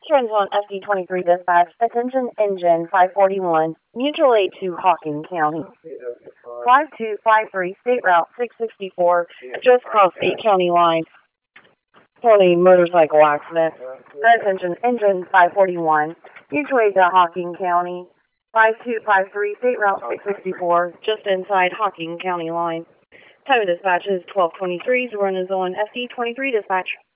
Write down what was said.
Trends on FD23 dispatch. Attention engine 541. Mutual aid to Hawking County. 5253 State Route 664. Just crossed 8 county line for the motorcycle accident. Attention engine 541. Mutual aid to Hawking County. 5253 State Route 664. Just inside Hawking County line. Time of dispatch is 12:23. Run is on FD23 dispatch.